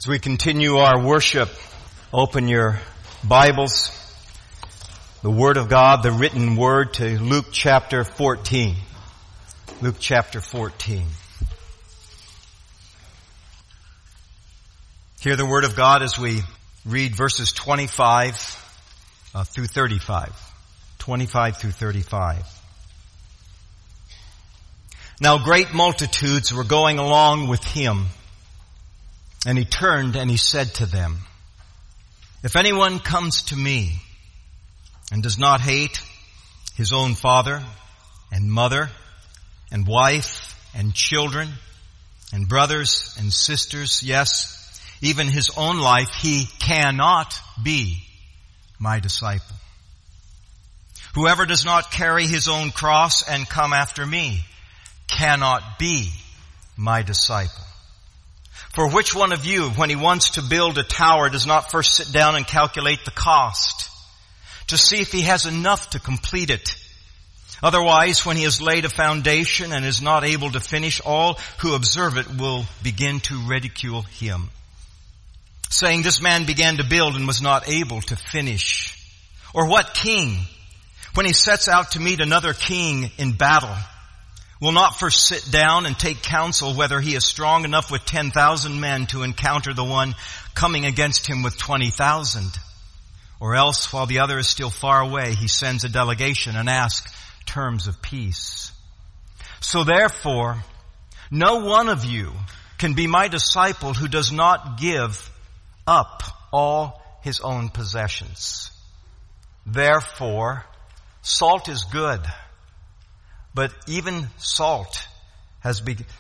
As we continue our worship, open your Bibles, the Word of God, the written Word, to Luke chapter 14. Luke chapter 14. Hear the Word of God as we read verses 25 through 35. 25 through 35. Now great multitudes were going along with him, and he turned and he said to them, if anyone comes to me and does not hate his own father and mother and wife and children and brothers and sisters, yes, even his own life, he cannot be my disciple. Whoever does not carry his own cross and come after me cannot be my disciple. For which one of you, when he wants to build a tower, does not first sit down and calculate the cost to see if he has enough to complete it? Otherwise, when he has laid a foundation and is not able to finish, all who observe it will begin to ridicule him, saying, this man began to build and was not able to finish. Or what king, when he sets out to meet another king in battle, will not first sit down and take counsel whether he is strong enough with 10,000 men to encounter the one coming against him with 20,000? Or else, while the other is still far away, he sends a delegation and asks terms of peace. So therefore, no one of you can be my disciple who does not give up all his own possessions. Therefore, salt is good. But if even salt has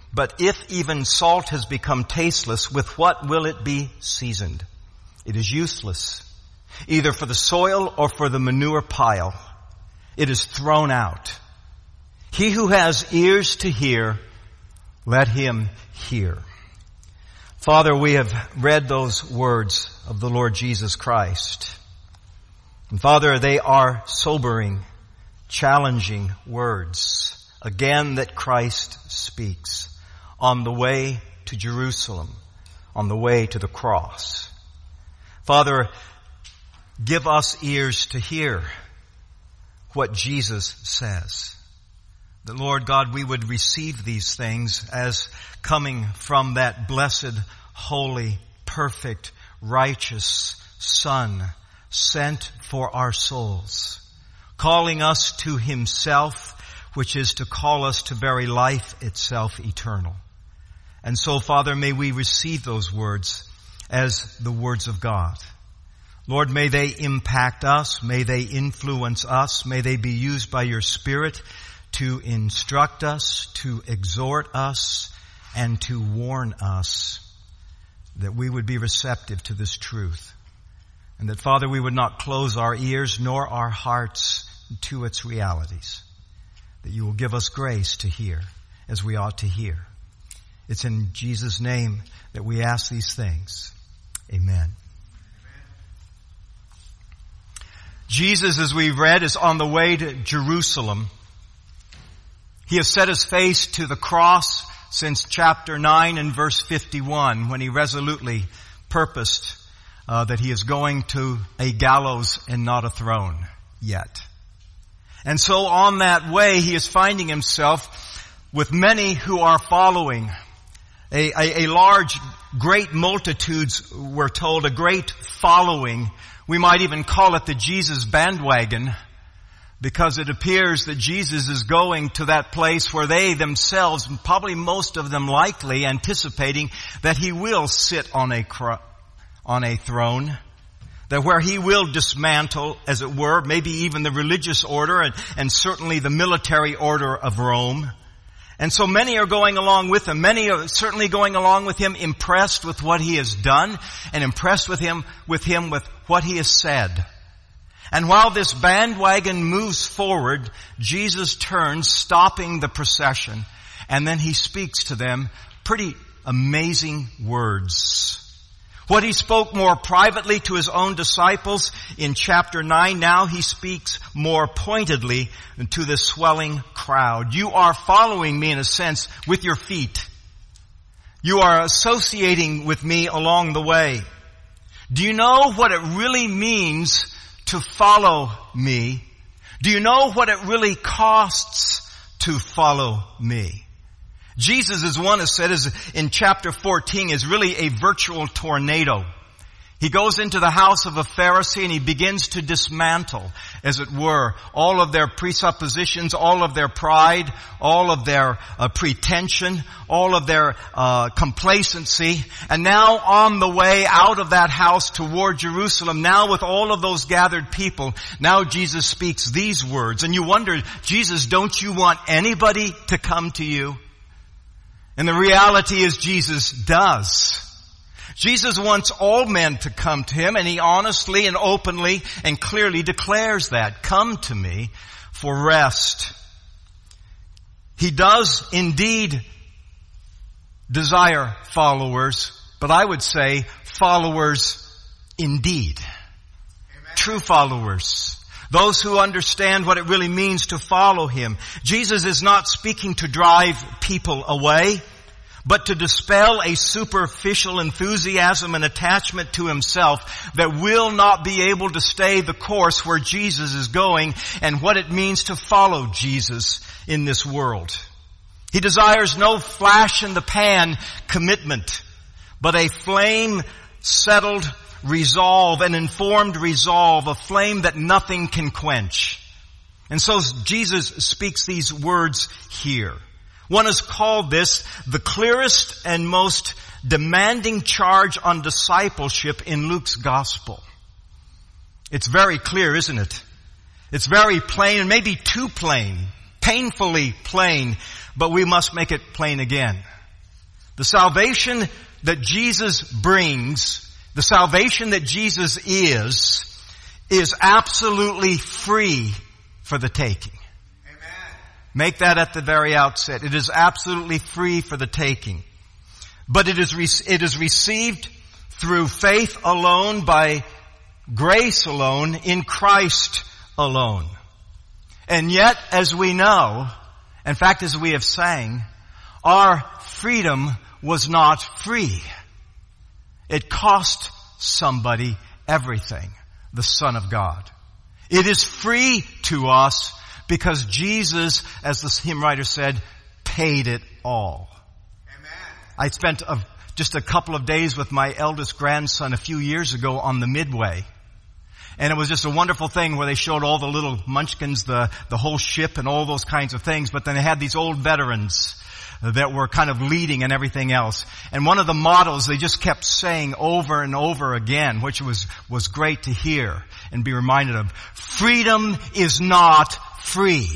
become tasteless, with what will it be seasoned? It is useless, either for the soil or for the manure pile. It is thrown out. He who has ears to hear, let him hear. Father, we have read those words of the Lord Jesus Christ. And Father, they are sobering, challenging words, again, that Christ speaks on the way to Jerusalem, on the way to the cross. Father, give us ears to hear what Jesus says. That, Lord God, we would receive these things as coming from that blessed, holy, perfect, righteous Son sent for our souls, calling us to himself, which is to call us to very life itself eternal. And so, Father, may we receive those words as the words of God. Lord, may they impact us, may they influence us, may they be used by your Spirit to instruct us, to exhort us, and to warn us, that we would be receptive to this truth. And that, Father, we would not close our ears nor our hearts to its realities. That you will give us grace to hear as we ought to hear. It's in Jesus' name that we ask these things. Amen. Jesus, as we read, is on the way to Jerusalem. He has set his face to the cross since chapter 9 and verse 51, when he resolutely purposed that he is going to a gallows and not a throne yet. And so on that way, he is finding himself with many who are following. A large, great multitudes, we're told, a great following. We might even call it the Jesus bandwagon, because it appears that Jesus is going to that place where they themselves, probably most of them likely, anticipating that he will sit on a throne, that where he will dismantle, as it were, maybe even the religious order and certainly the military order of Rome. And so many are going along with him. Many are certainly going along with him, impressed with what he has done and impressed with what he has said. And while this bandwagon moves forward, Jesus turns, stopping the procession, and then he speaks to them pretty amazing words. What he spoke more privately to his own disciples in chapter 9, now he speaks more pointedly to the swelling crowd. You are following me, in a sense, with your feet. You are associating with me along the way. Do you know what it really means to follow me? Do you know what it really costs to follow me? Jesus, as one has said, is in chapter 14, is really a virtual tornado. He goes into the house of a Pharisee and he begins to dismantle, as it were, all of their presuppositions, all of their pride, all of their pretension, all of their complacency. And now on the way out of that house toward Jerusalem, now with all of those gathered people, now Jesus speaks these words. And you wonder, Jesus, don't you want anybody to come to you? And the reality is Jesus does. Jesus wants all men to come to him, and he honestly and openly and clearly declares that. Come to me for rest. He does indeed desire followers, but I would say followers indeed. Amen. True followers. Those who understand what it really means to follow him. Jesus is not speaking to drive people away, but to dispel a superficial enthusiasm and attachment to himself that will not be able to stay the course where Jesus is going and what it means to follow Jesus in this world. He desires no flash in the pan commitment, but a flame-settled resolve, an informed resolve, a flame that nothing can quench. And so Jesus speaks these words here. One has called this the clearest and most demanding charge on discipleship in Luke's gospel. It's very clear, isn't it? It's very plain, and maybe too plain, painfully plain, but we must make it plain again. The salvation that Jesus brings, the salvation that Jesus is absolutely free for the taking. Make that at the very outset. It is absolutely free for the taking. But it is received through faith alone, by grace alone, in Christ alone. And yet, as we know, in fact, as we have sang, our freedom was not free. It cost somebody everything, the Son of God. It is free to us because Jesus, as the hymn writer said, paid it all. Amen. I spent just a couple of days with my eldest grandson a few years ago on the Midway. And it was just a wonderful thing where they showed all the little munchkins, the whole ship and all those kinds of things. But then they had these old veterans that were kind of leading and everything else. And one of the mottos they just kept saying over and over again, which was great to hear and be reminded of, freedom is not free.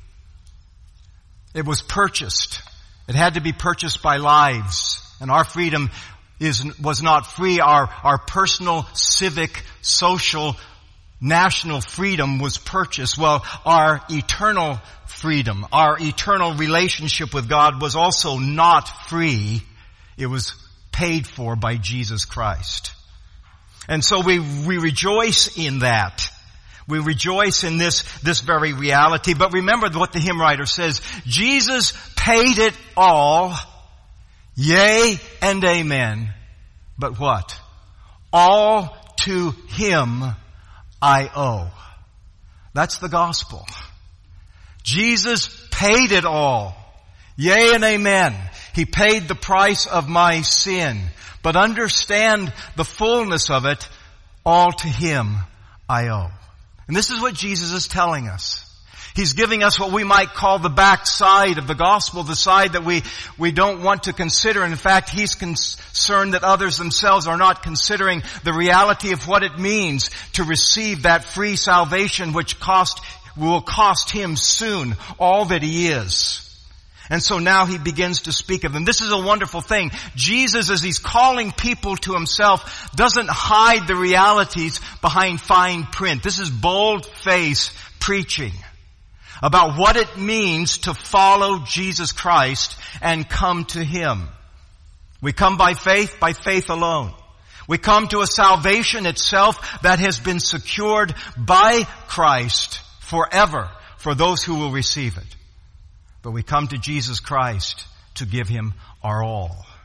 It was purchased. It had to be purchased by lives. And our freedom was not free. Our personal, civic, social, national freedom was purchased. Well, our eternal freedom, our eternal relationship with God was also not free. It was paid for by Jesus Christ. And so we rejoice in that. We rejoice in this very reality. But remember what the hymn writer says. Jesus paid it all. Yea and amen. But what? All to him I owe. That's the gospel. Jesus paid it all. Yea and amen. He paid the price of my sin. But understand the fullness of it. All to him I owe. And this is what Jesus is telling us. He's giving us what we might call the backside of the gospel, the side that we don't want to consider. In fact, he's concerned that others themselves are not considering the reality of what it means to receive that free salvation which will cost him soon all that he is. And so now he begins to speak of them. This is a wonderful thing. Jesus, as he's calling people to himself, doesn't hide the realities behind fine print. This is bold-faced preaching about what it means to follow Jesus Christ and come to him. We come by faith alone. We come to a salvation itself that has been secured by Christ forever for those who will receive it. But we come to Jesus Christ to give him our all.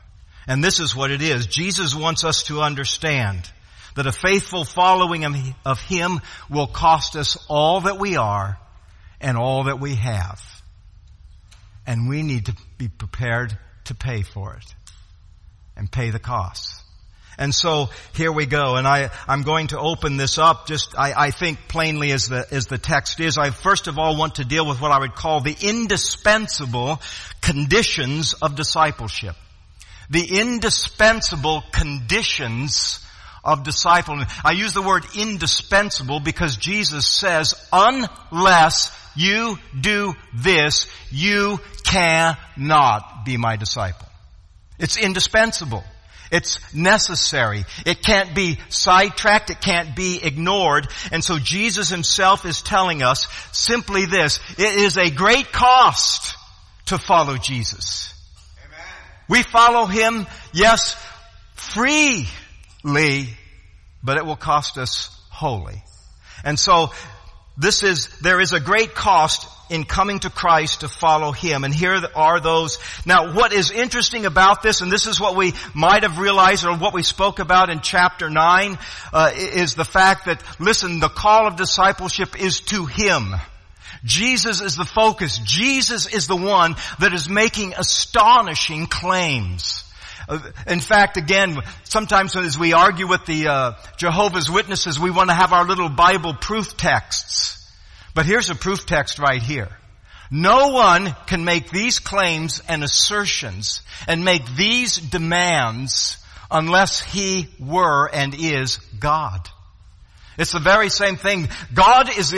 And this is what it is. Jesus wants us to understand that a faithful following of Him will cost us all that we are and all that we have. And we need to be prepared to pay for it and pay the costs. And so here we go. And I'm going to open this up I think plainly as the text is. I first of all want to deal with what I would call the indispensable conditions of discipleship. The indispensable conditions of discipleship. I use the word indispensable because Jesus says, unless you do this, you cannot be my disciple. It's indispensable. It's necessary. It can't be sidetracked. It can't be ignored. And so Jesus himself is telling us simply this. It is a great cost to follow Jesus. Amen. We follow him, yes, freely, but it will cost us wholly. And so there is a great cost in coming to Christ to follow Him. And here are those. Now, what is interesting about this, and this is what we might have realized or what we spoke about in chapter 9, is the fact that, listen, the call of discipleship is to Him. Jesus is the focus. Jesus is the one that is making astonishing claims. In fact, again, sometimes as we argue with the Jehovah's Witnesses, we want to have our little Bible proof texts. But here's a proof text right here. No one can make these claims and assertions and make these demands unless he were and is God. It's the very same thing. God is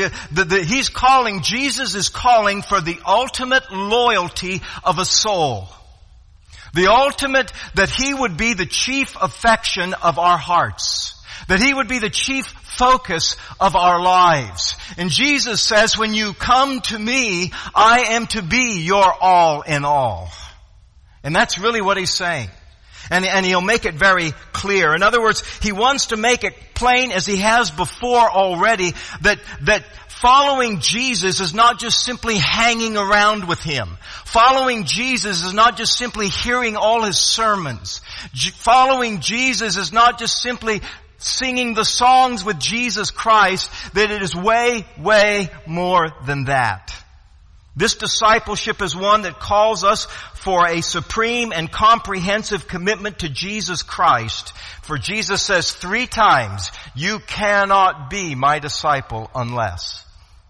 Jesus is calling for the ultimate loyalty of a soul. The ultimate, that He would be the chief affection of our hearts. That He would be the chief focus of our lives. And Jesus says, when you come to me, I am to be your all in all. And that's really what He's saying. And He'll make it very clear. In other words, He wants to make it plain, as He has before already, that following Jesus is not just simply hanging around with Him. Following Jesus is not just simply hearing all His sermons. Following Jesus is not just simply singing the songs with Jesus Christ, that it is way, way more than that. This discipleship is one that calls us for a supreme and comprehensive commitment to Jesus Christ. For Jesus says 3 times, you cannot be my disciple unless.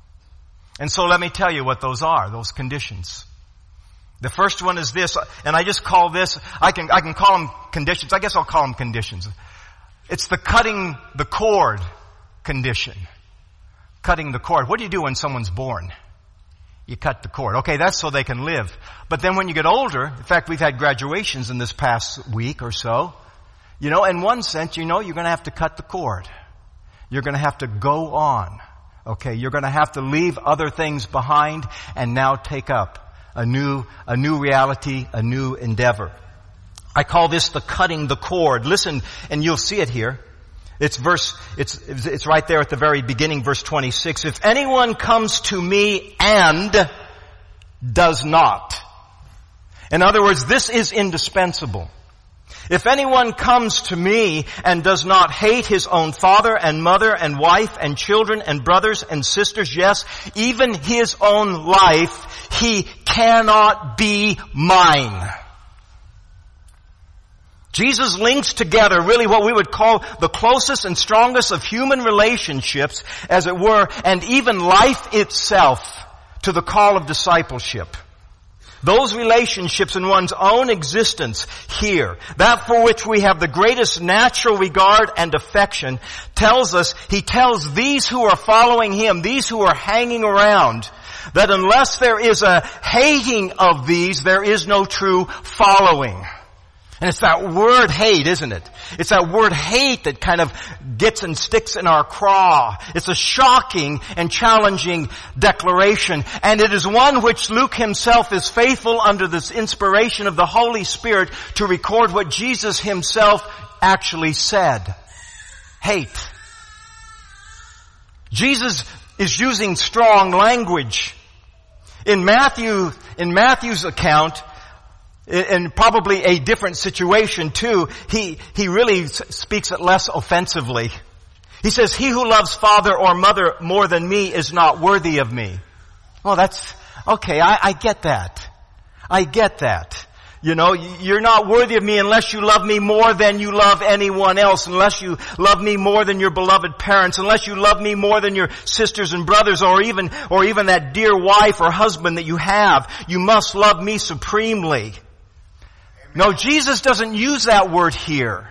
And so let me tell you what those are, those conditions. The first one is this, and I just call this, I can call them conditions. I guess I'll call them conditions. It's the cutting the cord condition. Cutting the cord. What do you do when someone's born? You cut the cord. Okay, that's so they can live. But then when you get older, in fact, we've had graduations in this past week or so. In one sense, you're going to have to cut the cord. You're going to have to go on. Okay, you're going to have to leave other things behind and now take up a new reality, a new endeavor. I call this the cutting the cord. Listen, and you'll see it here. It's right there at the very beginning, verse 26. If anyone comes to me and does not. In other words, this is indispensable. If anyone comes to me and does not hate his own father and mother and wife and children and brothers and sisters, yes, even his own life, he cannot be mine. Jesus links together really what we would call the closest and strongest of human relationships, as it were, and even life itself to the call of discipleship. Those relationships in one's own existence here, that for which we have the greatest natural regard and affection, He tells these who are following Him, these who are hanging around, that unless there is a hating of these, there is no true following. And it's that word hate, isn't it? It's that word hate that kind of gets and sticks in our craw. It's a shocking and challenging declaration. And it is one which Luke himself is faithful under this inspiration of the Holy Spirit to record what Jesus himself actually said. Hate. Jesus is using strong language. In Matthew's account, In probably a different situation too, he really speaks it less offensively. He says, he who loves father or mother more than me is not worthy of me. Oh, that's, okay, I get that. I get that. You know, you're not worthy of me unless you love me more than you love anyone else, unless you love me more than your beloved parents, unless you love me more than your sisters and brothers, or even that dear wife or husband that you have. You must love me supremely. No, Jesus doesn't use that word here.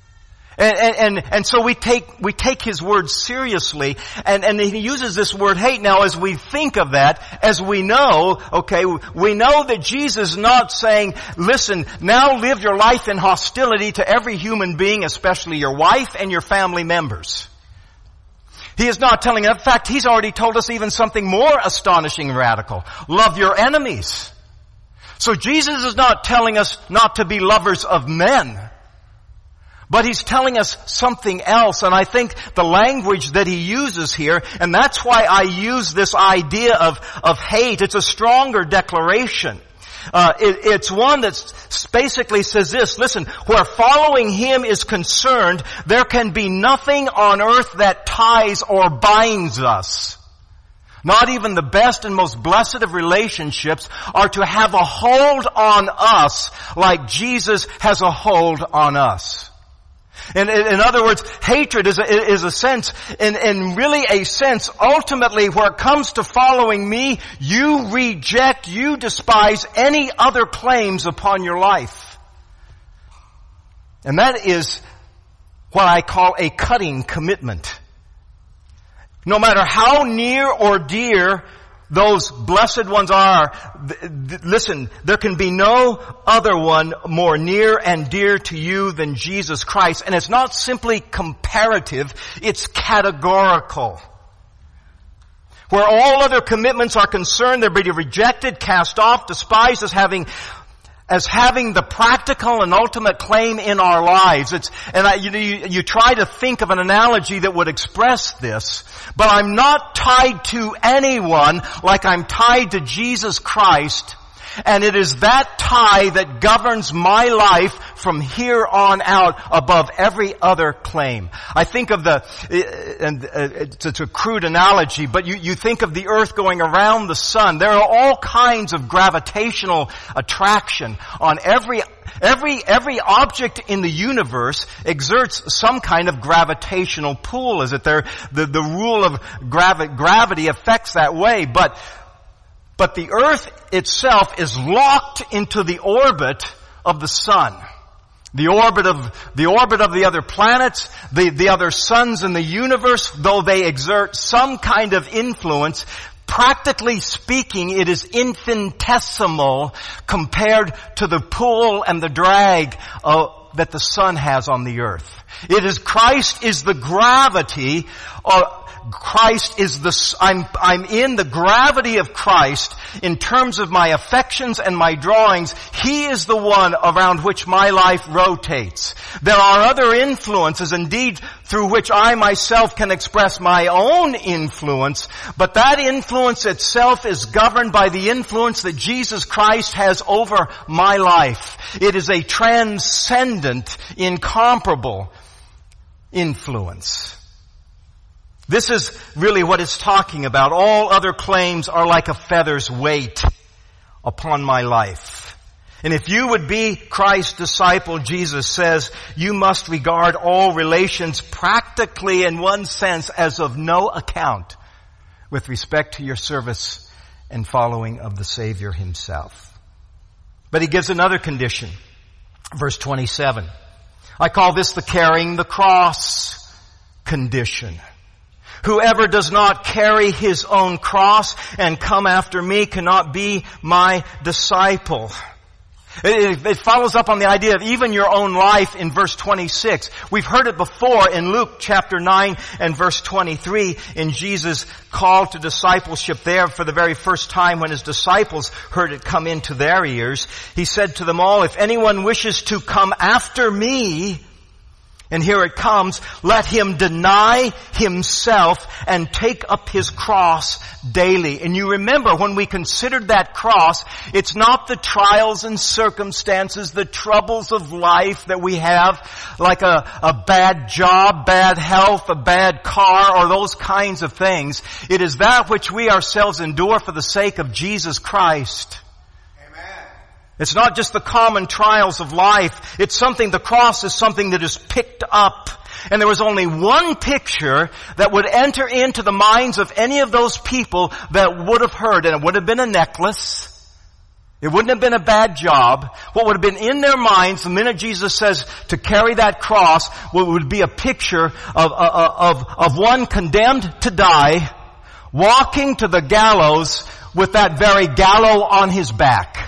And so we take his word seriously, and he uses this word hate. Now, as we think of that, as we know, okay, we know that Jesus is not saying, listen, now live your life in hostility to every human being, especially your wife and your family members. He is not telling, in fact, he's already told us even something more astonishing and radical. Love your enemies. So Jesus is not telling us not to be lovers of men. But he's telling us something else, and I think the language that he uses here, and that's why I use this idea of hate. It's a stronger declaration. It's one that basically says this, listen, where following him is concerned, there can be nothing on earth that ties or binds us. Not even the best and most blessed of relationships are to have a hold on us like Jesus has a hold on us. In other words, hatred is a sense, in really a sense, ultimately where it comes to following me, you reject, you despise any other claims upon your life. And that is what I call a cutting commitment. No matter how near or dear those blessed ones are, listen, there can be no other one more near and dear to you than Jesus Christ. And it's not simply comparative, it's categorical. Where all other commitments are concerned, they're being rejected, cast off, despised as having the practical and ultimate claim in our lives. You try to think of an analogy that would express this, but I'm not tied to anyone like I'm tied to Jesus Christ, and it is that tie that governs my life from here on out above every other claim. I think of it's a crude analogy, but you think of the earth going around the sun. There are all kinds of gravitational attraction on every object in the universe exerts some kind of gravitational pull. Is it there? The rule of gravity affects that way, but the earth itself is locked into the orbit of the sun. The orbit of the other planets, the other suns in the universe, though they exert some kind of influence, practically speaking, it is infinitesimal compared to the pull and the drag that the sun has on the earth. Christ is the gravity, Christ is I'm in the gravity of Christ in terms of my affections and my drawings. He is the one around which my life rotates. There are other influences, indeed, through which I myself can express my own influence, but that influence itself is governed by the influence that Jesus Christ has over my life. It is a transcendent, incomparable influence. This is really what it's talking about. All other claims are like a feather's weight upon my life. And if you would be Christ's disciple, Jesus says, you must regard all relations practically in one sense as of no account with respect to your service and following of the Savior himself. But he gives another condition. Verse 27. I call this the carrying the cross condition. Whoever does not carry his own cross and come after me cannot be my disciple. It follows up on the idea of even your own life in verse 26. We've heard it before in Luke chapter 9 and verse 23 in Jesus' call to discipleship there for the very first time when his disciples heard it come into their ears. He said to them all, if anyone wishes to come after me, And here it comes, let him deny himself and take up his cross daily. And you remember when we considered that cross, it's not the trials and circumstances, the troubles of life that we have, like a bad job, bad health, a bad car, or those kinds of things. It is that which we ourselves endure for the sake of Jesus Christ. It's not just the common trials of life. It's something, the cross is something that is picked up. And there was only one picture that would enter into the minds of any of those people that would have heard, and it would have been a necklace. It wouldn't have been a bad job. What would have been in their minds the minute Jesus says to carry that cross would be a picture of one condemned to die, walking to the gallows with that very gallows on his back.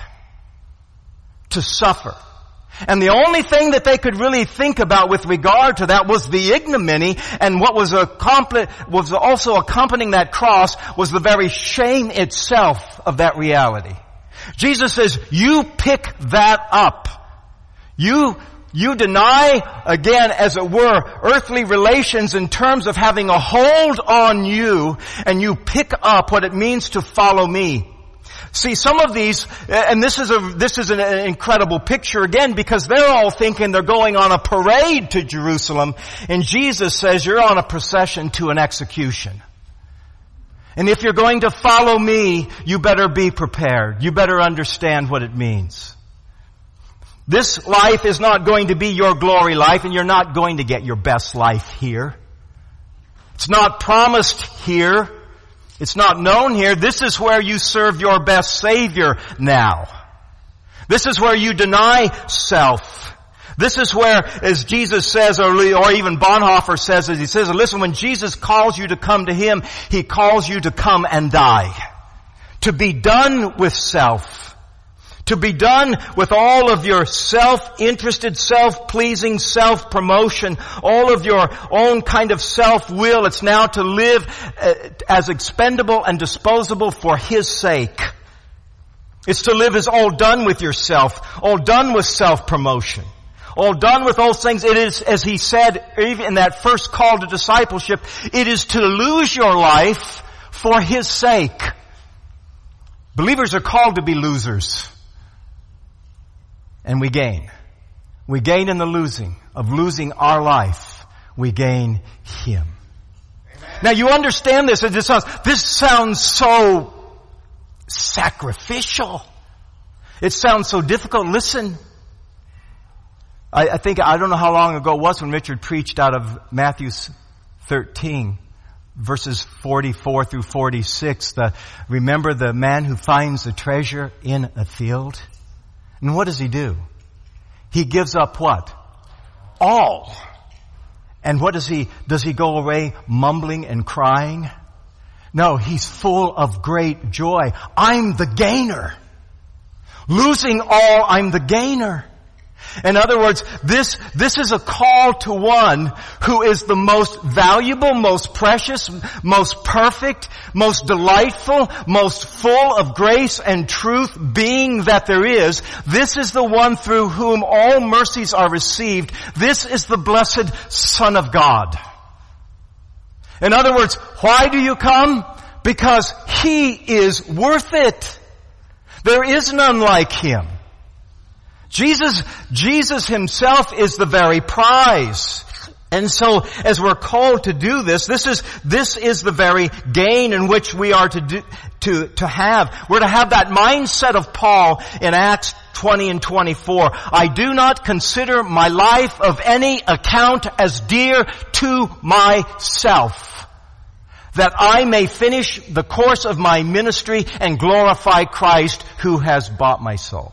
To suffer. And the only thing that they could really think about with regard to that was the ignominy, and what was also accompanying that cross was the very shame itself of that reality. Jesus says, you pick that up. You deny, again, as it were, earthly relations in terms of having a hold on you, and you pick up what it means to follow me. See, some of these, and this is an incredible picture again, because they're all thinking they're going on a parade to Jerusalem, and Jesus says you're on a procession to an execution. And if you're going to follow me, you better be prepared. You better understand what it means. This life is not going to be your glory life, and you're not going to get your best life here. It's not promised here. It's not known here. This is where you serve your best Savior now. This is where you deny self. This is where, as Jesus says, or even Bonhoeffer says, as he says, listen, when Jesus calls you to come to him, he calls you to come and die. To be done with self. To be done with all of your self-interested, self-pleasing, self-promotion, all of your own kind of self-will. It's now to live as expendable and disposable for his sake. It's to live as all done with yourself, all done with self-promotion, all done with those things. It is, as he said, even in that first call to discipleship, it is to lose your life for his sake. Believers are called to be losers. And we gain. We gain in the losing of losing our life. We gain him. Amen. Now you understand this. This sounds so sacrificial. It sounds so difficult. Listen. I don't know how long ago it was when Richard preached out of Matthew 13, verses 44 through 46. Remember the man who finds the treasure in a field? And what does he do? He gives up what? All. And what does he go away mumbling and crying? No, he's full of great joy. I'm the gainer. Losing all, I'm the gainer. In other words, this is a call to one who is the most valuable, most precious, most perfect, most delightful, most full of grace and truth being that there is. This is the one through whom all mercies are received. This is the blessed Son of God. In other words, why do you come? Because he is worth it. There is none like him. Jesus himself is the very prize. And so, as we're called to do this is the very gain in which we are to have. We're to have that mindset of Paul in Acts 20 and 24. I do not consider my life of any account as dear to myself, that I may finish the course of my ministry and glorify Christ who has bought my soul.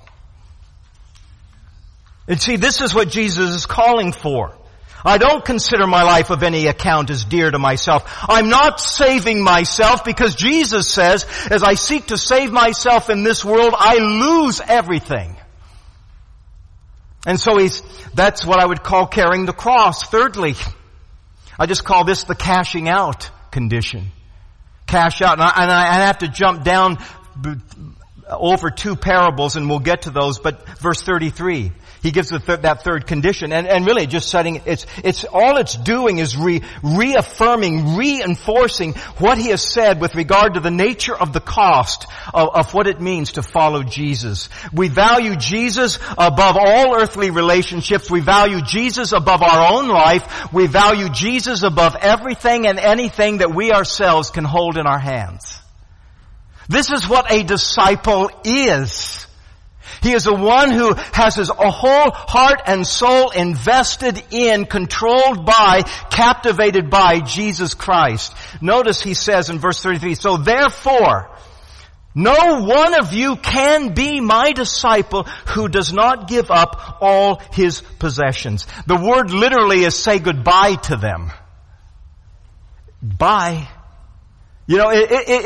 And see, this is what Jesus is calling for. I don't consider my life of any account as dear to myself. I'm not saving myself because Jesus says, as I seek to save myself in this world, I lose everything. And so that's what I would call carrying the cross. Thirdly, I just call this the cashing out condition. Cash out. And I have to jump down over two parables and we'll get to those, but verse 33. He gives that third condition, and really just setting, it's all it's doing is reaffirming, reinforcing what he has said with regard to the nature of the cost of what it means to follow Jesus. We value Jesus above all earthly relationships. We value Jesus above our own life. We value Jesus above everything and anything that we ourselves can hold in our hands. This is what a disciple is. He is the one who has his whole heart and soul invested in, controlled by, captivated by Jesus Christ. Notice he says in verse 33, so therefore, no one of you can be my disciple who does not give up all his possessions. The word literally is say goodbye to them. Bye. You know,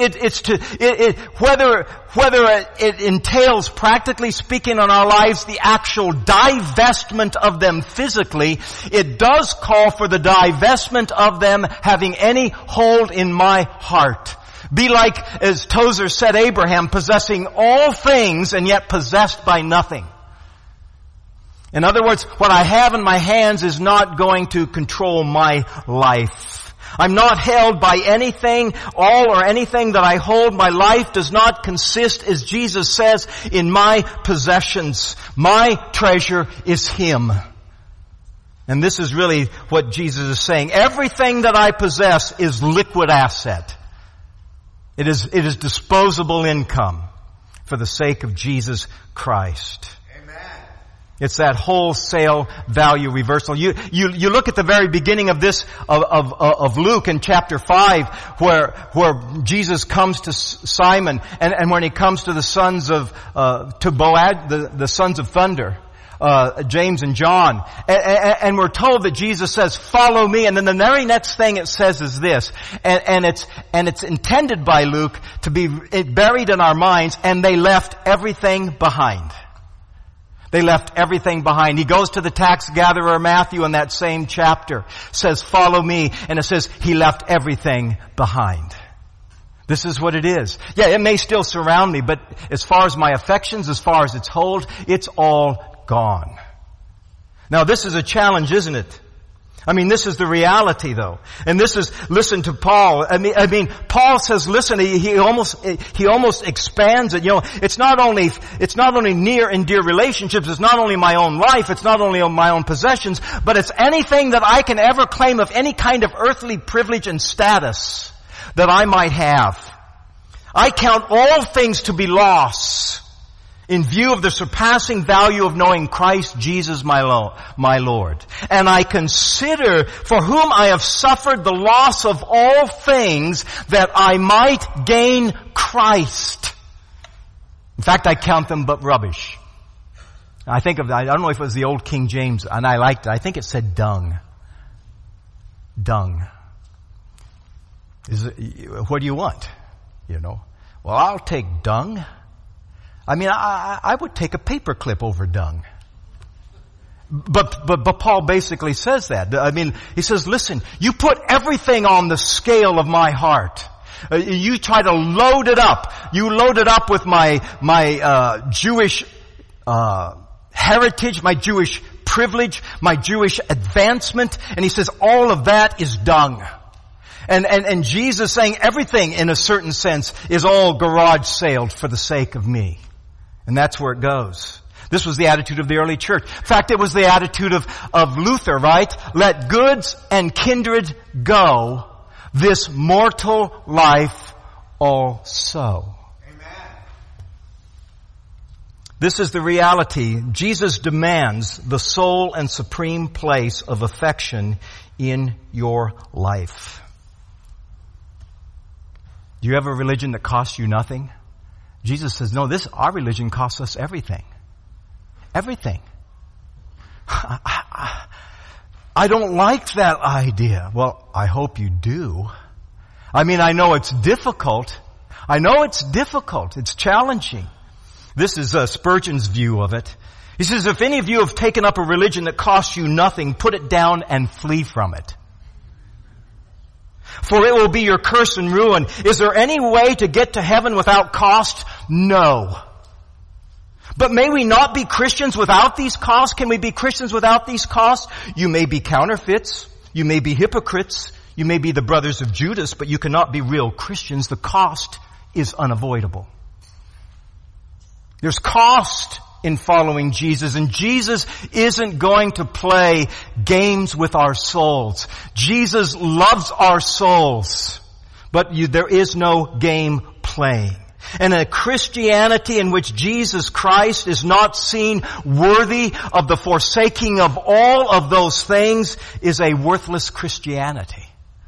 whether it entails, practically speaking, on our lives, the actual divestment of them physically, it does call for the divestment of them having any hold in my heart. Be like, as Tozer said, Abraham, possessing all things and yet possessed by nothing. In other words, what I have in my hands is not going to control my life. I'm not held by anything, all or anything that I hold. My life does not consist, as Jesus says, in my possessions. My treasure is Him. And this is really what Jesus is saying. Everything that I possess is liquid asset. It is disposable income for the sake of Jesus Christ. It's that wholesale value reversal. You look at the very beginning of this, of Luke in chapter 5, where Jesus comes to Simon, and when he comes to the sons of, to Boaz, the sons of thunder, James and John, and we're told that Jesus says, follow me, and then the very next thing it says is this, and it's intended by Luke to be buried in our minds, and they left everything behind. They left everything behind. He goes to the tax gatherer Matthew in that same chapter, says, follow me, and it says he left everything behind. This is what it is. Yeah, it may still surround me, but as far as my affections, as far as its hold, it's all gone. Now this is a challenge, isn't it? I mean, this is the reality though. And this is, listen to Paul. I mean, Paul says, listen, he almost expands it. You know, it's not only near and dear relationships, it's not only my own life, it's not only my own possessions, but it's anything that I can ever claim of any kind of earthly privilege and status that I might have. I count all things to be loss in view of the surpassing value of knowing Christ Jesus my Lord. And I consider for whom I have suffered the loss of all things that I might gain Christ. In fact, I count them but rubbish. I don't know if it was the old King James, and I liked it. I think it said dung. Dung. What do you want? You know. Well, I'll take dung. I mean, I would take a paperclip over dung. But Paul basically says that. I mean, he says, listen, you put everything on the scale of my heart. You try to load it up. You load it up with my Jewish, heritage, my Jewish privilege, my Jewish advancement. And he says, all of that is dung. And Jesus saying everything in a certain sense is all garage saled for the sake of me. And that's where it goes. This was the attitude of the early church. In fact, it was the attitude of Luther, right? Let goods and kindred go, this mortal life also. Amen. This is the reality. Jesus demands the sole and supreme place of affection in your life. Do you have a religion that costs you nothing? Jesus says, no, our religion costs us everything. Everything. I don't like that idea. Well, I hope you do. I mean, I know it's difficult. It's challenging. This is Spurgeon's view of it. He says, if any of you have taken up a religion that costs you nothing, put it down and flee from it. For it will be your curse and ruin. Is there any way to get to heaven without cost? No. But may we not be Christians without these costs? Can we be Christians without these costs? You may be counterfeits. You may be hypocrites. You may be the brothers of Judas, but you cannot be real Christians. The cost is unavoidable. There's cost in following Jesus, and Jesus isn't going to play games with our souls. Jesus loves our souls, but there is no game playing. And a Christianity in which Jesus Christ is not seen worthy of the forsaking of all of those things is a worthless Christianity.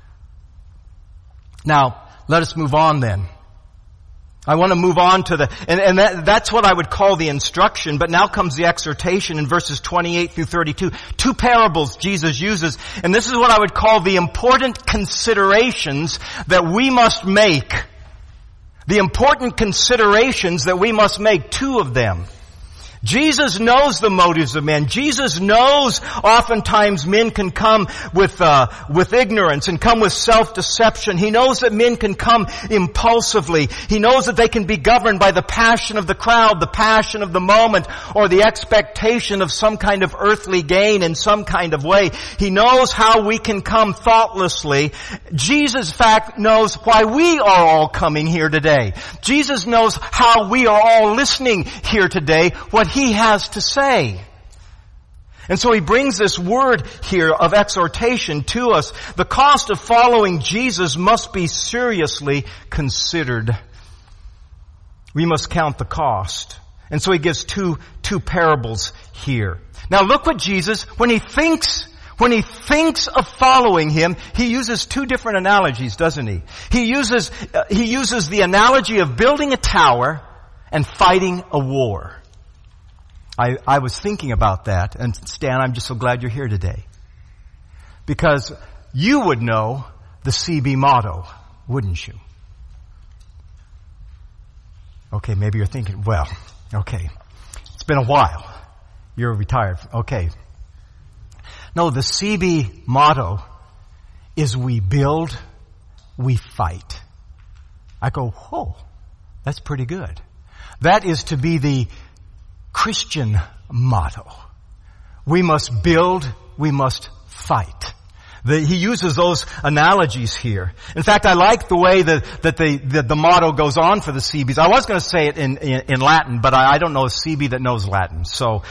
Now, let us move on then. I want to move on to that's what I would call the instruction, but now comes the exhortation in verses 28 through 32. Two parables Jesus uses, and this is what I would call the important considerations that we must make. The important considerations that we must make, two of them. Jesus knows the motives of men. Jesus knows oftentimes men can come with ignorance and come with self-deception. He knows that men can come impulsively. He knows that they can be governed by the passion of the crowd, the passion of the moment, or the expectation of some kind of earthly gain in some kind of way. He knows how we can come thoughtlessly. Jesus, in fact, knows why we are all coming here today. Jesus knows how we are all listening here today, what He has to say. And so He brings this word here of exhortation to us. The cost of following Jesus must be seriously considered. We must count the cost. And so He gives two parables here. Now look what Jesus, when he thinks of following Him, He uses two different analogies, doesn't He? He uses the analogy of building a tower and fighting a war. I was thinking about that, and Stan, I'm just so glad you're here today. Because you would know the CB motto, wouldn't you? Okay, maybe you're thinking, well, okay, it's been a while. You're retired. Okay. No, the CB motto is we build, we fight. I go, oh, that's pretty good. That is to be the Christian motto. We must build, we must fight. He uses those analogies here. In fact, I like the way that the motto goes on for the CBs. I was going to say it in Latin, but I don't know a CB that knows Latin. So,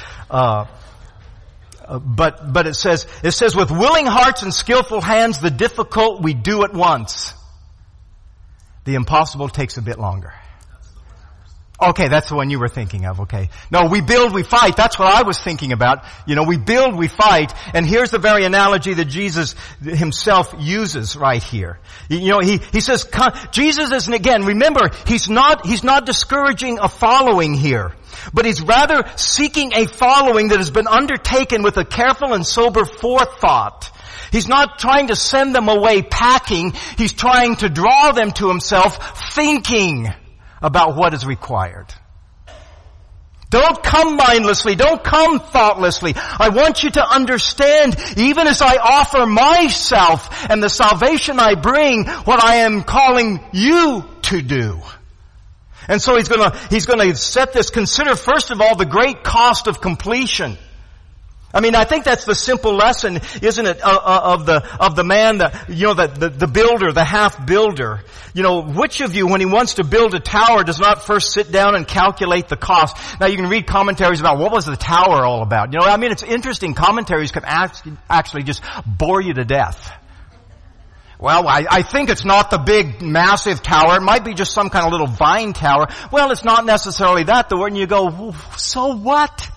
but it says, with willing hearts and skillful hands, the difficult we do at once. The impossible takes a bit longer. Okay, that's the one you were thinking of, okay. No, we build, we fight. That's what I was thinking about. We build, we fight. And here's the very analogy that Jesus Himself uses right here. He says, Jesus isn't, again, remember, He's not discouraging a following here. But He's rather seeking a following that has been undertaken with a careful and sober forethought. He's not trying to send them away packing. He's trying to draw them to Himself thinking about what is required. Don't come mindlessly. Don't come thoughtlessly. I want you to understand, even as I offer myself and the salvation I bring, what I am calling you to do. And so he's gonna set this, consider first of all the great cost of completion. I mean, I think that's the simple lesson, isn't it, of the man, the builder, the half builder. Which of you, when he wants to build a tower, does not first sit down and calculate the cost? Now you can read commentaries about what was the tower all about. It's interesting. Commentaries can actually just bore you to death. Well, I think it's not the big, massive tower. It might be just some kind of little vine tower. Well, it's not necessarily that. And you go, so what?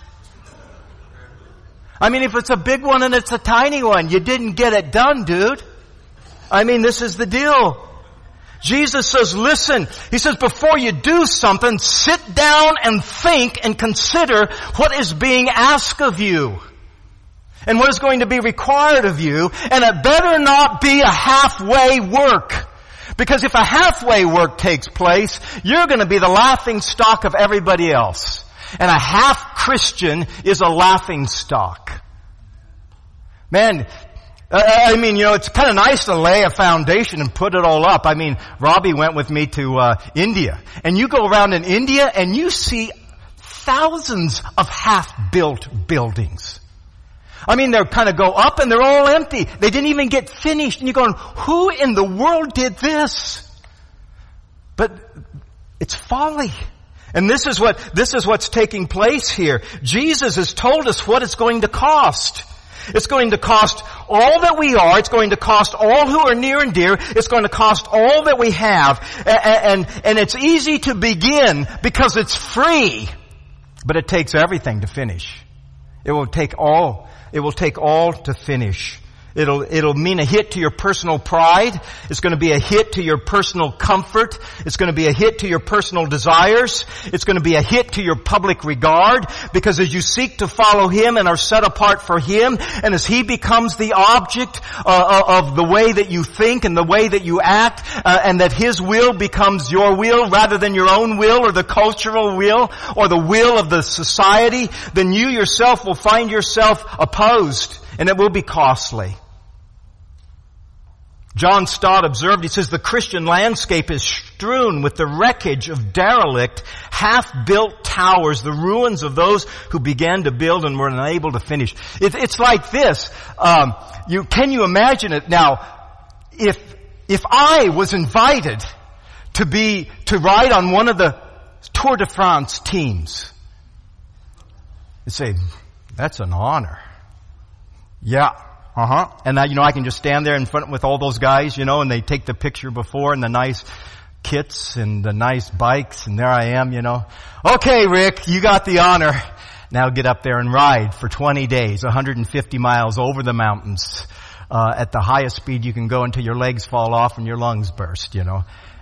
If it's a big one and it's a tiny one, you didn't get it done, dude. This is the deal. Jesus says, listen, He says, before you do something, sit down and think and consider what is being asked of you. And what is going to be required of you. And it better not be a halfway work. Because if a halfway work takes place, you're going to be the laughing stock of everybody else. And a half Christian is a laughing stock. Man, it's kind of nice to lay a foundation and put it all up. Robbie went with me to India. And you go around in India and you see thousands of half-built buildings. I mean, they kind of go up and they're all empty. They didn't even get finished. And you're going, who in the world did this? But it's folly. And this is what's taking place here. Jesus has told us what it's going to cost. It's going to cost all that we are. It's going to cost all who are near and dear. It's going to cost all that we have. And it's easy to begin because it's free. But it takes everything to finish. It will take all to finish. It'll mean a hit to your personal pride. It's going to be a hit to your personal comfort. It's going to be a hit to your personal desires. It's going to be a hit to your public regard, because as you seek to follow Him and are set apart for Him, and as He becomes the object of the way that you think and the way that you act, and that His will becomes your will rather than your own will or the cultural will or the will of the society, then you yourself will find yourself opposed, and it will be costly. John Stott observed, he says, the Christian landscape is strewn with the wreckage of derelict, half-built towers, the ruins of those who began to build and were unable to finish. It's like this. Can you imagine it? Now, if I was invited to ride on one of the Tour de France teams, you'd say, that's an honor. Yeah. And I can just stand there in front with all those guys, and they take the picture before and the nice kits and the nice bikes, and there I am, Okay, Rick, you got the honor. Now get up there and ride for 20 days, 150 miles over the mountains, at the highest speed you can go until your legs fall off and your lungs burst, Can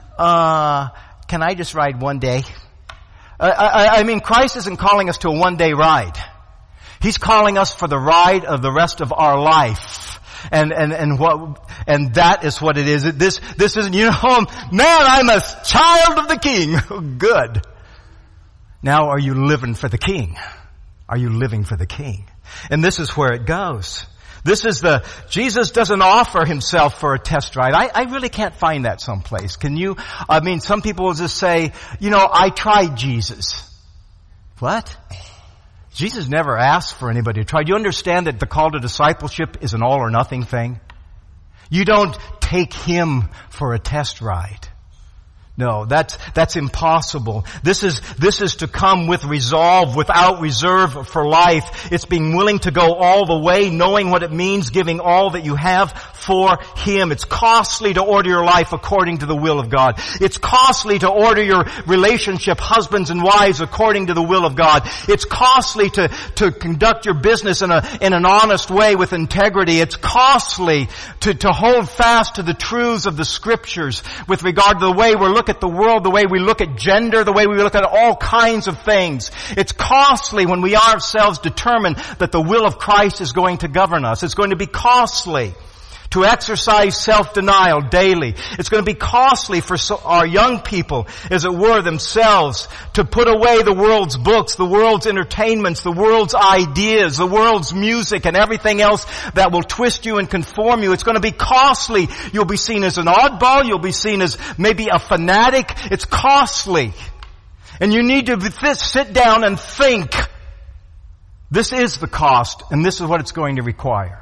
I just ride one day? I mean, Christ isn't calling us to a one-day ride. He's calling us for the ride of the rest of our life. And that is what it is. This isn't, man, I'm a child of the King. Good. Now are you living for the King? Are you living for the King? And this is where it goes. Jesus doesn't offer Himself for a test ride. I really can't find that someplace. Can you? Some people will just say, I tried Jesus. What? Jesus never asked for anybody to try. Do you understand that the call to discipleship is an all or nothing thing? You don't take Him for a test ride. No, that's impossible. This is to come with resolve, without reserve for life. It's being willing to go all the way, knowing what it means, giving all that you have for Him. It's costly to order your life according to the will of God. It's costly to order your relationship, husbands and wives, according to the will of God. It's costly to conduct your business in an honest way with integrity. It's costly to hold fast to the truths of the Scriptures with regard to the way we're looking at the world, the way we look at gender, the way we look at all kinds of things. It's costly when we ourselves determine that the will of Christ is going to govern us. It's going to be costly to exercise self-denial daily. It's going to be costly for our young people, as it were, themselves, to put away the world's books, the world's entertainments, the world's ideas, the world's music, and everything else that will twist you and conform you. It's going to be costly. You'll be seen as an oddball. You'll be seen as maybe a fanatic. It's costly. And you need to sit down and think. This is the cost, and this is what it's going to require.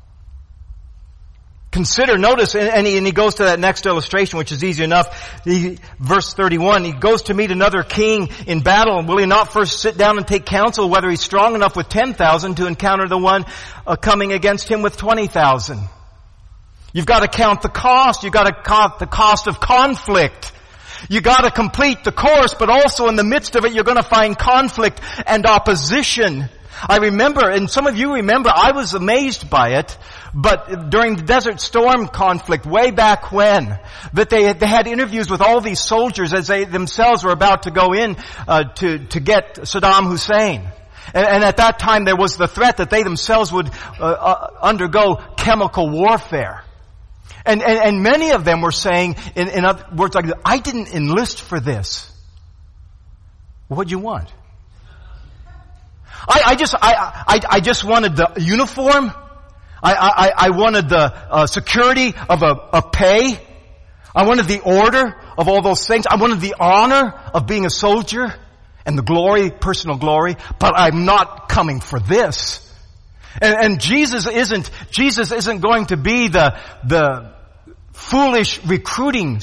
Consider, notice, and he goes to that next illustration, which is easy enough. Verse 31, he goes to meet another king in battle, and will he not first sit down and take counsel whether he's strong enough with 10,000 to encounter the one coming against him with 20,000? You've got to count the cost. You've got to count the cost of conflict. You got to complete the course, but also in the midst of it, you're going to find conflict and opposition. I remember, and some of you remember, I was amazed by it, but during the Desert Storm conflict way back when, that they had interviews with all these soldiers as they themselves were about to go in to get Saddam Hussein. And at that time there was the threat that they themselves would undergo chemical warfare. And many of them were saying, in other words like, I didn't enlist for this. What'd you want? I just wanted the uniform. I wanted the security of a pay. I wanted the order of all those things. I wanted the honor of being a soldier. and the glory, personal glory, but I'm not coming for this. And Jesus isn't going to be the foolish recruiter.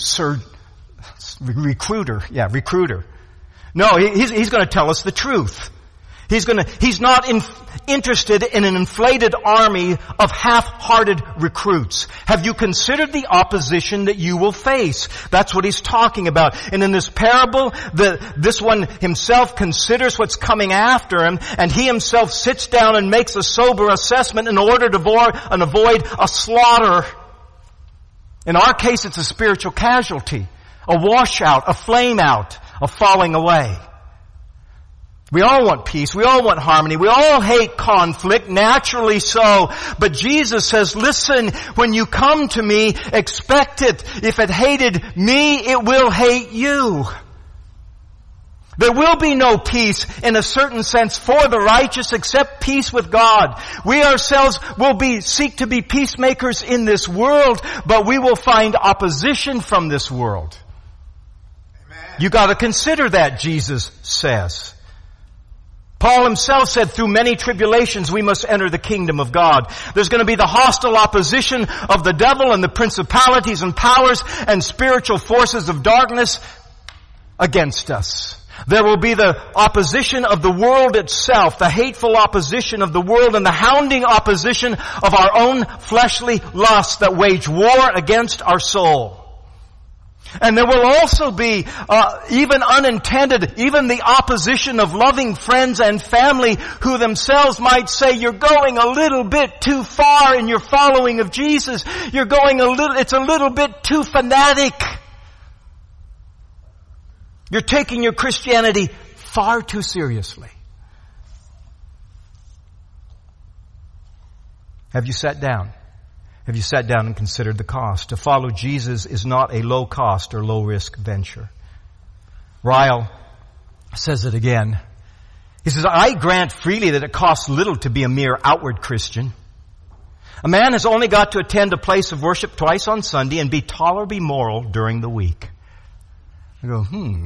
No, he's going to tell us the truth. He's not interested in an inflated army of half-hearted recruits. Have you considered the opposition that you will face? That's what he's talking about. And in this parable, this one himself considers what's coming after him, and he himself sits down and makes a sober assessment in order to avoid a slaughter. In our case, it's a spiritual casualty, a washout, a flame out, a falling away. We all want peace. We all want harmony. We all hate conflict, naturally so. But Jesus says, listen, when you come to me, expect it. If it hated me, it will hate you. There will be no peace in a certain sense for the righteous except peace with God. We ourselves will seek to be peacemakers in this world, but we will find opposition from this world. Amen. You got to consider that, Jesus says. Paul himself said, through many tribulations we must enter the kingdom of God. There's going to be the hostile opposition of the devil and the principalities and powers and spiritual forces of darkness against us. There will be the opposition of the world itself, the hateful opposition of the world and the hounding opposition of our own fleshly lusts that wage war against our soul. And there will also be, even unintended, even the opposition of loving friends and family who themselves might say, you're going a little bit too far in your following of Jesus. It's a little bit too fanatic. You're taking your Christianity far too seriously. Have you sat down? Have you sat down and considered the cost? To follow Jesus is not a low cost or low risk venture. Ryle says it again. He says, I grant freely that it costs little to be a mere outward Christian. A man has only got to attend a place of worship twice on Sunday and be tolerably moral during the week. I go,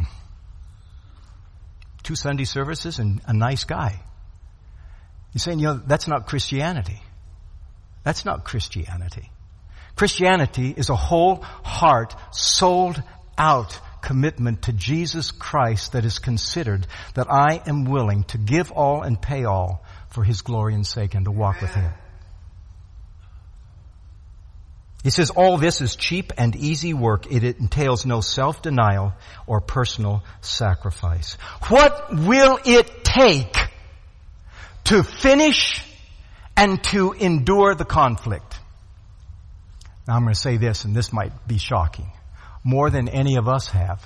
2 Sunday services and a nice guy. He's saying, that's not Christianity. That's not Christianity. Christianity is a whole heart, sold out commitment to Jesus Christ that is considered that I am willing to give all and pay all for His glory and sake and to walk with Him. He says all this is cheap and easy work. It entails no self-denial or personal sacrifice. What will it take to finish and to endure the conflict? Now I'm going to say this, and this might be shocking. More than any of us have.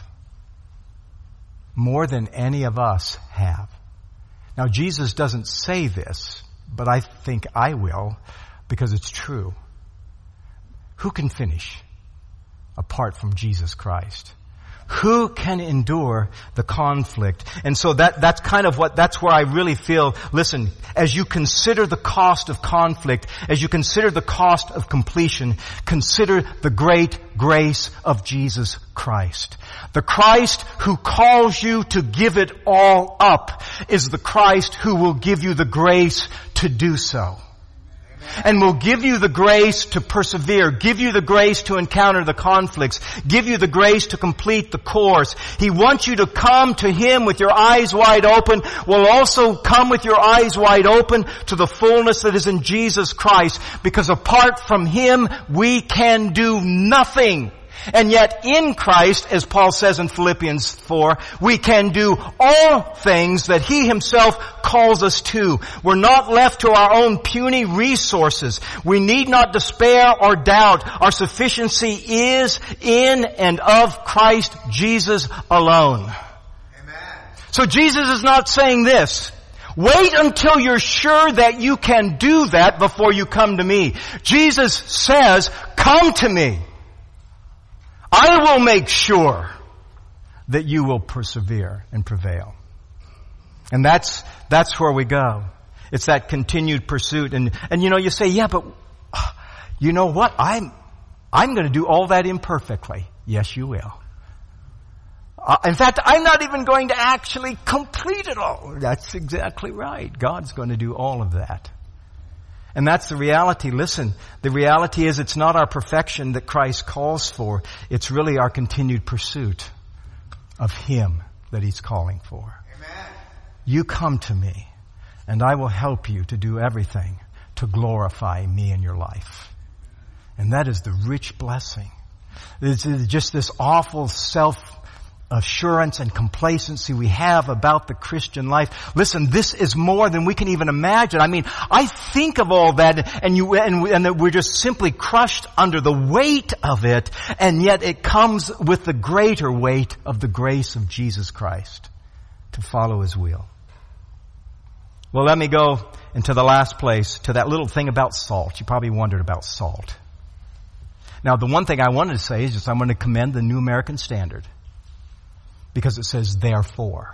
More than any of us have. Now Jesus doesn't say this, but I think I will, because it's true. Who can finish apart from Jesus Christ? Who can endure the conflict? And so that's where I really feel, listen, as you consider the cost of conflict, as you consider the cost of completion, consider the great grace of Jesus Christ. The Christ who calls you to give it all up is the Christ who will give you the grace to do so. And will give you the grace to persevere, give you the grace to encounter the conflicts, give you the grace to complete the course. He wants you to come to Him with your eyes wide open, will also come with your eyes wide open to the fullness that is in Jesus Christ, because apart from Him, we can do nothing. And yet in Christ, as Paul says in Philippians 4, we can do all things that He Himself calls us to. We're not left to our own puny resources. We need not despair or doubt. Our sufficiency is in and of Christ Jesus alone. Amen. So Jesus is not saying this. Wait until you're sure that you can do that before you come to me. Jesus says, come to me. I will make sure that you will persevere and prevail. And that's where we go. It's that continued pursuit. And you say, yeah, but you know what? I'm going to do all that imperfectly. Yes, you will. In fact, I'm not even going to actually complete it all. That's exactly right. God's going to do all of that. And that's the reality. Listen, the reality is it's not our perfection that Christ calls for. It's really our continued pursuit of Him that He's calling for. Amen. You come to me, and I will help you to do everything to glorify me in your life. And that is the rich blessing. It's just this awful self-assurance and complacency we have about the Christian life. Listen, this is more than we can even imagine. I mean, I think of all that and that we're just simply crushed under the weight of it, and yet it comes with the greater weight of the grace of Jesus Christ to follow His will. Well, let me go into the last place, to that little thing about salt. You probably wondered about salt. Now, the one thing I wanted to say is just I'm going to commend the New American Standard, because it says therefore,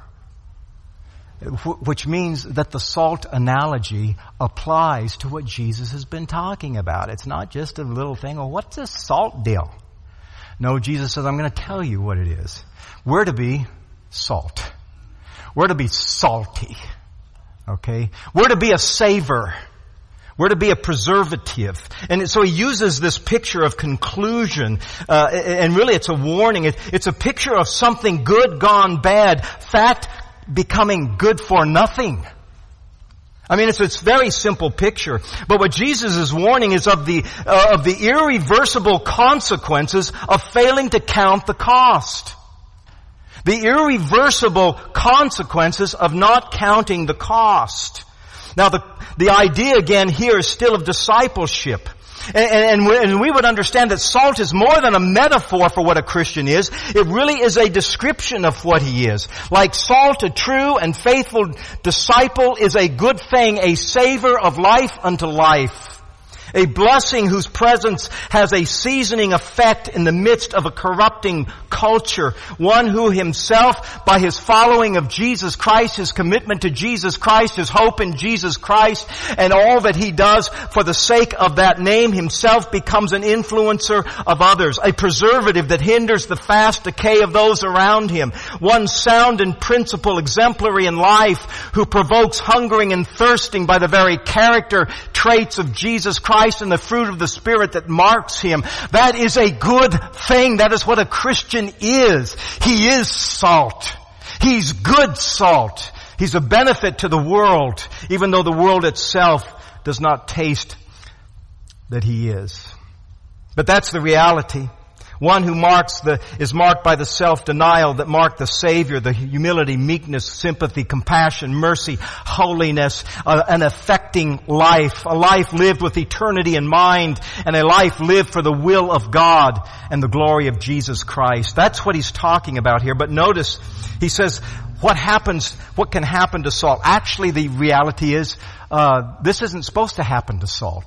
which means that the salt analogy applies to what Jesus has been talking about. It's not just a little thing, oh, what's this salt deal? No, Jesus says, I'm going to tell you what it is. We're to be salt. We're to be salty. Okay? We're to be a savor. We're to be a preservative. And so he uses this picture of conclusion, and really it's a warning. It's a picture of something good gone bad, fat becoming good for nothing. I mean, it's a very simple picture. But what Jesus is warning is of the irreversible consequences of failing to count the cost. The irreversible consequences of not counting the cost. Now, the idea again here is still of discipleship. And we would understand that salt is more than a metaphor for what a Christian is. It really is a description of what he is. Like salt, a true and faithful disciple is a good thing, a savor of life unto life. A blessing whose presence has a seasoning effect in the midst of a corrupting culture. One who himself, by his following of Jesus Christ, his commitment to Jesus Christ, his hope in Jesus Christ, and all that he does for the sake of that name, himself becomes an influencer of others. A preservative that hinders the fast decay of those around him. One sound in principle, exemplary in life, who provokes hungering and thirsting by the very character traits of Jesus Christ and the fruit of the Spirit that marks him. That is a good thing. That is what a Christian is. He is salt. He's good salt. He's a benefit to the world, even though the world itself does not taste that he is. But that's the reality. One who is marked by the self-denial that marked the Savior, the humility, meekness, sympathy, compassion, mercy, holiness, an affecting life, a life lived with eternity in mind, and a life lived for the will of God and the glory of Jesus Christ. That's what he's talking about here. But notice, he says, what can happen to salt? Actually, the reality is, this isn't supposed to happen to salt.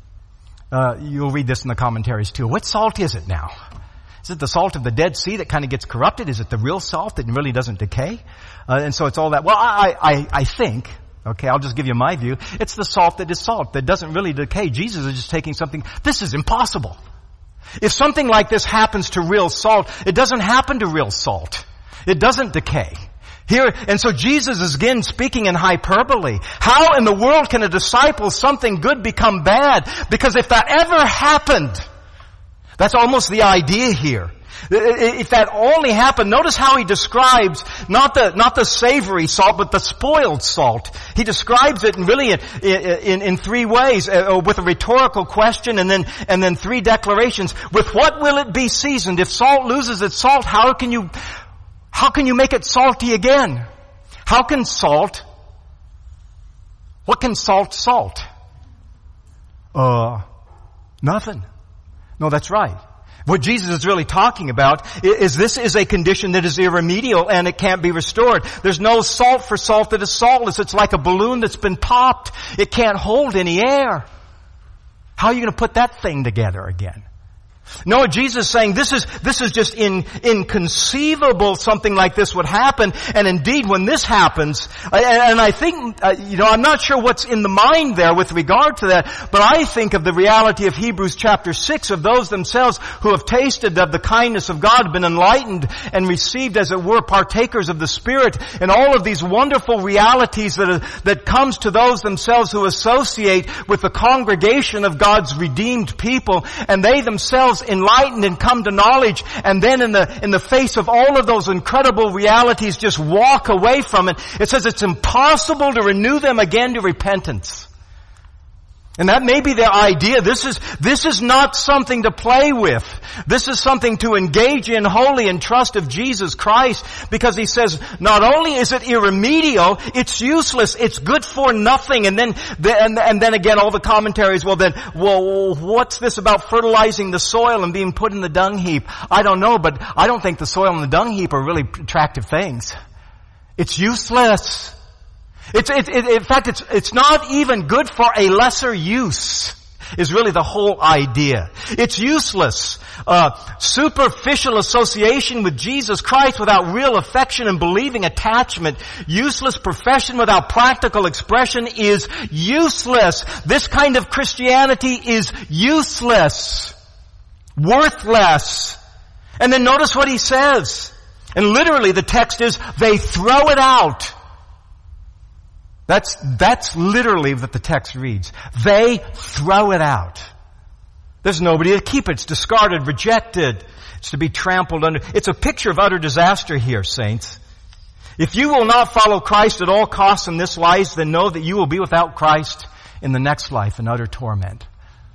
You'll read this in the commentaries too. What salt is it now? Is it the salt of the Dead Sea that kind of gets corrupted? Is it the real salt that really doesn't decay? And so it's all that. Well, I think, okay, I'll just give you my view. It's the salt that is salt, that doesn't really decay. Jesus is just taking something, this is impossible. If something like this happens to real salt, it doesn't happen to real salt. It doesn't decay. Here, and so Jesus is again speaking in hyperbole. How in the world can a disciple, something good become bad? Because if that ever happened, that's almost the idea here. If that only happened, notice how he describes not the savory salt, but the spoiled salt. He describes it really in three ways, with a rhetorical question and then three declarations. With what will it be seasoned? If salt loses its salt, how can you make it salty again? What can salt salt? Nothing. No, that's right. What Jesus is really talking about is this is a condition that is irremediable and it can't be restored. There's no salt for salt that is saltless. It's like a balloon that's been popped. It can't hold any air. How are you going to put that thing together again? No, Jesus is saying this is just inconceivable something like this would happen. And indeed, when this happens, and I think, I'm not sure what's in the mind there with regard to that, but I think of the reality of Hebrews chapter 6 of those themselves who have tasted of the kindness of God, been enlightened and received, as it were, partakers of the Spirit, and all of these wonderful realities that comes to those themselves who associate with the congregation of God's redeemed people, and they themselves enlightened and come to knowledge, and then in the face of all of those incredible realities just walk away from it. It says it's impossible to renew them again to repentance. And that may be their idea. This is not something to play with. This is something to engage in wholly in trust of Jesus Christ, because he says not only is it irremediable, it's useless, it's good for nothing. And then again all the commentaries, well, what's this about fertilizing the soil and being put in the dung heap? I don't know, but I don't think the soil and the dung heap are really attractive things. It's useless. In fact, it's not even good for a lesser use, is really the whole idea. It's useless. Superficial association with Jesus Christ without real affection and believing attachment. Useless profession without practical expression is useless. This kind of Christianity is useless. Worthless. And then notice what he says. And literally the text is, they throw it out. That's literally what the text reads. They throw it out. There's nobody to keep it. It's discarded, rejected. It's to be trampled under. It's a picture of utter disaster here, saints. If you will not follow Christ at all costs in this life, then know that you will be without Christ in the next life in utter torment.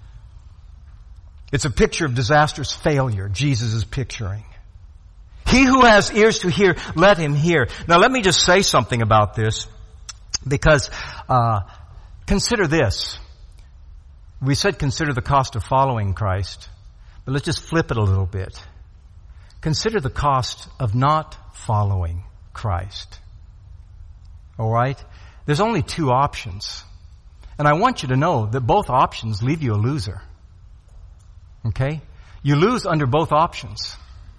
It's a picture of disastrous failure Jesus is picturing. He who has ears to hear, let him hear. Now let me just say something about this. Because consider this. We said consider the cost of following Christ. But let's just flip it a little bit. Consider the cost of not following Christ. All right? There's only two options. And I want you to know that both options leave you a loser. Okay? You lose under both options.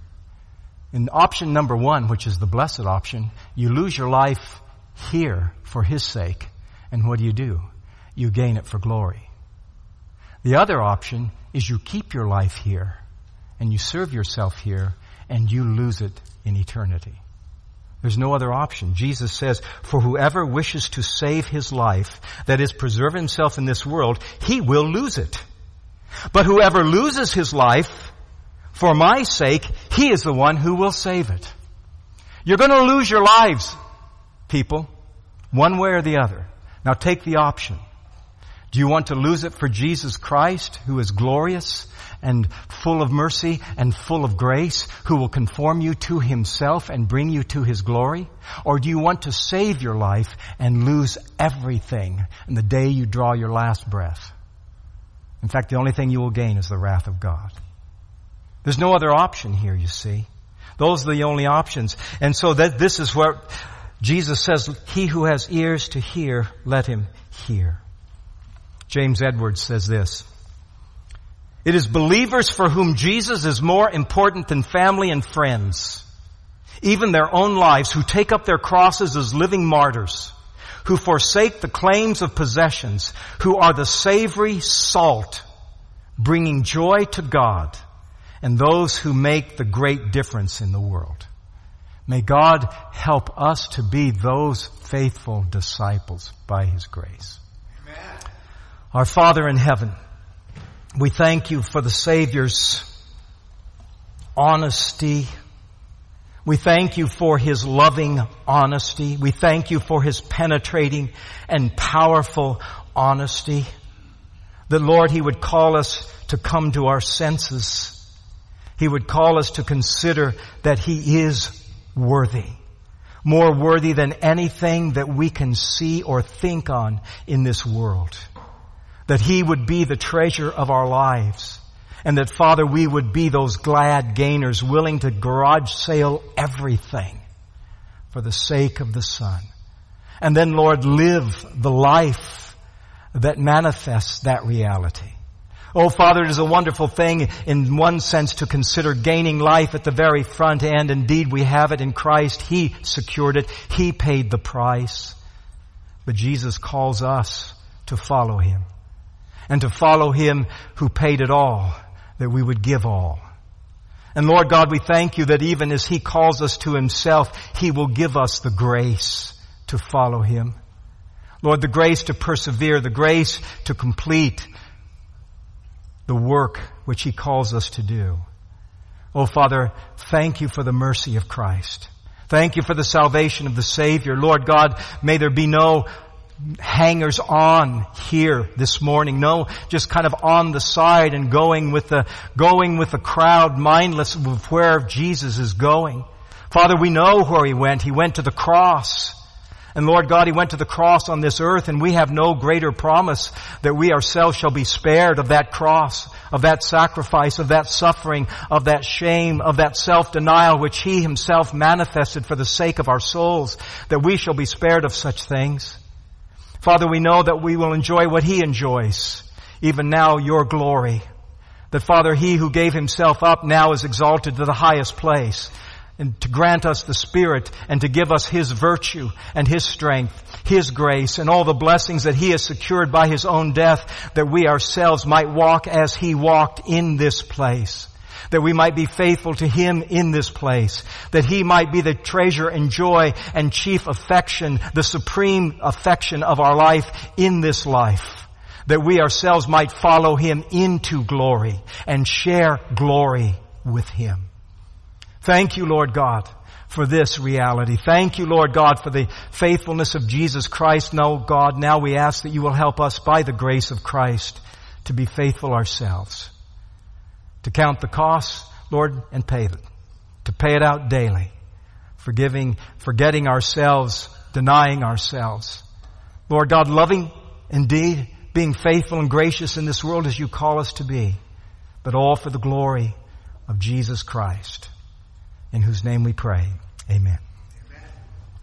In option number one, which is the blessed option, you lose your life here for his sake. And what do? You gain it for glory. The other option is you keep your life here and you serve yourself here and you lose it in eternity. There's no other option. Jesus says, for whoever wishes to save his life, that is, preserve himself in this world, he will lose it. But whoever loses his life for my sake, he is the one who will save it. You're going to lose your lives, people, one way or the other. Now take the option. Do you want to lose it for Jesus Christ, who is glorious and full of mercy and full of grace, who will conform you to himself and bring you to his glory? Or do you want to save your life and lose everything in the day you draw your last breath? In fact, the only thing you will gain is the wrath of God. There's no other option here, you see. Those are the only options. And so this is where Jesus says, he who has ears to hear, let him hear. James Edwards says this: it is believers for whom Jesus is more important than family and friends, even their own lives, who take up their crosses as living martyrs, who forsake the claims of possessions, who are the savory salt, bringing joy to God, and those who make the great difference in the world. May God help us to be those faithful disciples by his grace. Amen. Our Father in heaven, we thank you for the Savior's honesty. We thank you for his loving honesty. We thank you for his penetrating and powerful honesty. That, Lord, he would call us to come to our senses. He would call us to consider that he is worthy, more worthy than anything that we can see or think on in this world. That he would be the treasure of our lives. And that, Father, we would be those glad gainers willing to garage sale everything for the sake of the Son. And then, Lord, live the life that manifests that reality. Oh, Father, it is a wonderful thing in one sense to consider gaining life at the very front end. Indeed, we have it in Christ. He secured it. He paid the price. But Jesus calls us to follow Him. And to follow Him who paid it all, that we would give all. And Lord God, we thank You that even as He calls us to Himself, He will give us the grace to follow Him. Lord, the grace to persevere, the grace to complete the work which He calls us to do. Oh, Father, thank You for the mercy of Christ. Thank You for the salvation of the Savior. Lord God, may there be no hangers on here this morning. No, just kind of on the side and going with the crowd, mindless of where Jesus is going. Father, we know where He went. He went to the cross. And Lord God, He went to the cross on this earth, and we have no greater promise that we ourselves shall be spared of that cross, of that sacrifice, of that suffering, of that shame, of that self-denial which He Himself manifested for the sake of our souls, that we shall be spared of such things. Father, we know that we will enjoy what He enjoys, even now Your glory. That Father, He who gave Himself up now is exalted to the highest place, and to grant us the Spirit and to give us His virtue and His strength, His grace, and all the blessings that He has secured by His own death, that we ourselves might walk as He walked in this place. That we might be faithful to Him in this place. That He might be the treasure and joy and chief affection, the supreme affection of our life in this life. That we ourselves might follow Him into glory and share glory with Him. Thank You, Lord God, for this reality. Thank You, Lord God, for the faithfulness of Jesus Christ. No, God, now we ask that You will help us by the grace of Christ to be faithful ourselves. To count the costs, Lord, and pay it. To pay it out daily. Forgetting ourselves, denying ourselves. Lord God, loving indeed, being faithful and gracious in this world as You call us to be. But all for the glory of Jesus Christ, in whose name we pray. Amen.